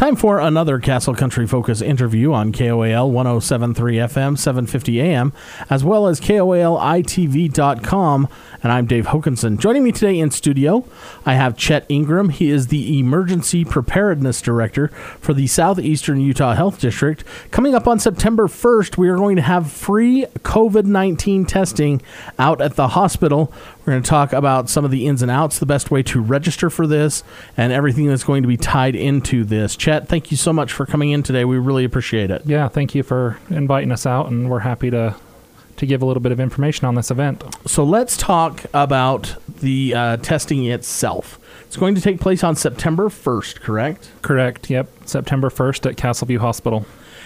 Time for another Castle Country Focus interview on KOAL 107.3 FM, 750 AM, as well as KOALITV.com. And I'm Dave Hokanson. Joining me today in studio, I have Chet Ingram. He is the Emergency Preparedness Director for the Southeastern Utah Health District. Coming up on September 1st, we are going to have free COVID-19 testing out at the hospital. We're going to talk about some of the ins and outs, the best way to register for this, and everything that's going to be tied into this. Chet, thank you so much for coming in today. We really appreciate it. Yeah, thank you for inviting us out, and we're happy to give a little bit of information on this event. So let's talk about the testing itself. It's going to take place on September 1st, correct? Correct, yep. September 1st at Castleview Hospital.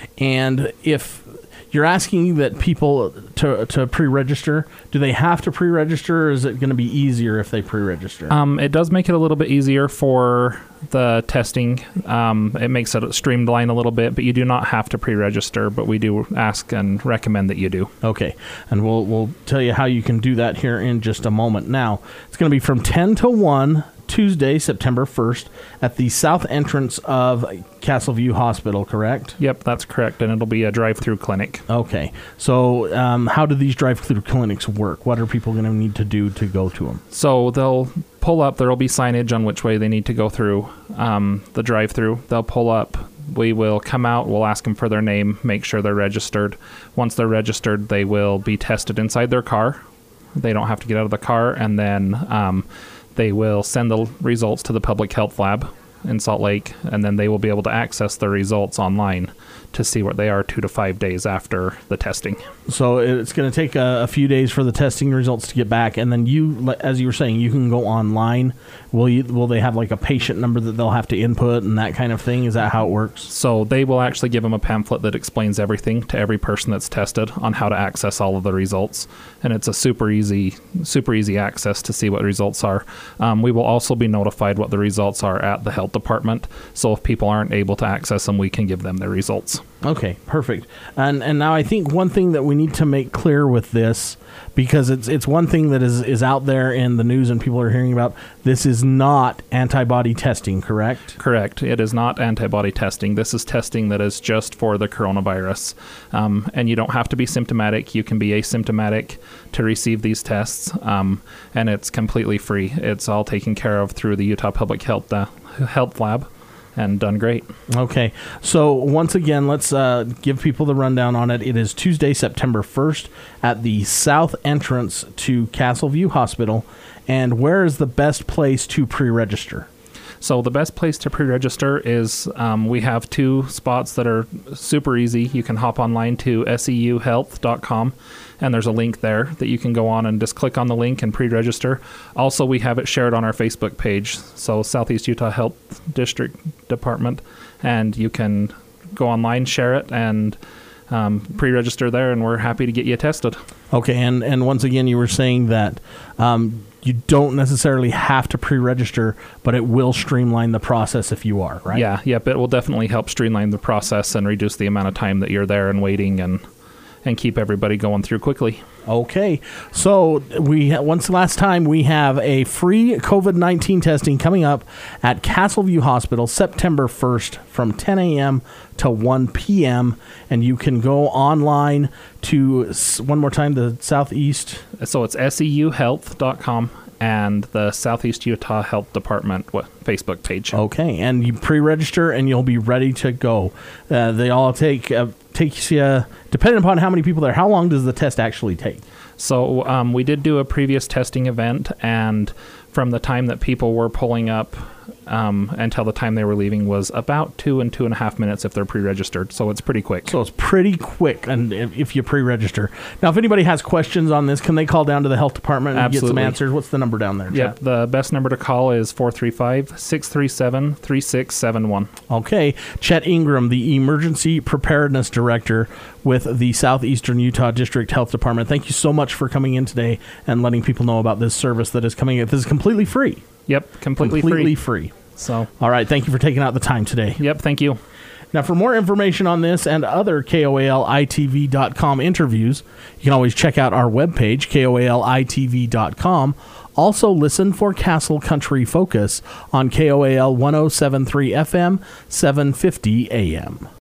And if you're asking that people to pre-register, do they have to pre-register, or is it going to be easier if they pre-register? It does make it a little bit easier for the testing. It makes it streamlined a little bit, but you do not have to pre-register, but we do ask and recommend that you do. Okay, and we'll tell you how you can do that here in just a moment. Now, it's going to be from 10 to 1, Tuesday, September 1st, at the south entrance of Castleview Hospital, correct? Yep, that's correct, and it'll be a drive-through clinic. Okay, so how do these drive-through clinics work? What are people going to need to do to go to them? So they'll pull up, there will be signage on which way they need to go through the drive-through. They'll pull up, we will come out, we'll ask them for their name, make sure they're registered. Once they're registered, they will be tested inside their car. They don't have to get out of the car, and then they will send the results to the public health lab in Salt Lake, and then they will be able to access the results online to see what they are 2 to 5 days after the testing. So it's going to take a few days for the testing results to get back, and then you, as you were saying, you can go online. Will they have like a patient number that they'll have to input and that kind of thing? Is that how it works? So they will actually give them a pamphlet that explains everything to every person that's tested on how to access all of the results, and it's a super easy access to see what results are. We will also be notified what the results are at the health department, so if people aren't able to access them, we can give them their results. Okay, perfect. And now I think one thing that we need to make clear with this, because it's one thing that is out there in the news and people are hearing about, this is not antibody testing, correct? Correct. It is not antibody testing. This is testing that is just for the coronavirus. And you don't have to be symptomatic. You can be asymptomatic to receive these tests, and it's completely free. It's all taken care of through the Utah Public Health Lab. And done great. Okay. So once again, let's give people the rundown on it. It is Tuesday, September 1st at the south entrance to Castleview Hospital. And where is the best place to pre-register? So the best place to pre-register is we have 2 spots that are super easy. You can hop online to SEUhealth.com, and there's a link there that you can go on and just click on the link and pre-register. Also, we have it shared on our Facebook page, so Southeast Utah Health District Department, and you can go online, share it, and pre-register there, and we're happy to get you tested. Okay, and once again, you were saying that you don't necessarily have to pre-register, but it will streamline the process if you are, right? Yeah, yep, it will definitely help streamline the process and reduce the amount of time that you're there and waiting, and keep everybody going through quickly. Okay, so last time we have a free COVID-19 testing coming up at Castleview Hospital September 1st from 10 a.m. to 1 p.m. And you can go online to, one more time, the Southeast. So it's SEUhealth.com and the Southeast Utah Health Department Facebook page. Okay, and you pre-register and you'll be ready to go. They all takes you, depending upon how many people there. How long does the test actually take? So we did do a previous testing event, and from the time that people were pulling up until the time they were leaving was about 2 and 2.5 minutes if they're pre-registered. So it's pretty quick. So it's pretty quick, and if you pre-register. Now, if anybody has questions on this, can they call down to the health department and Absolutely. get some answers? What's the number down there, Chad? Yep, the best number to call is 435-637-3671. Okay. Chet Ingram, the Emergency Preparedness Director with the Southeastern Utah District Health Department. Thank you so much for coming in today and letting people know about this service that is coming in. This is completely free. Yep, completely free. So, all right, thank you for taking out the time today. Yep, thank you. Now, for more information on this and other KOALITV.com interviews, you can always check out our webpage, KOALITV.com. Also listen for Castle Country Focus on KOAL 107.3 FM, 750 AM.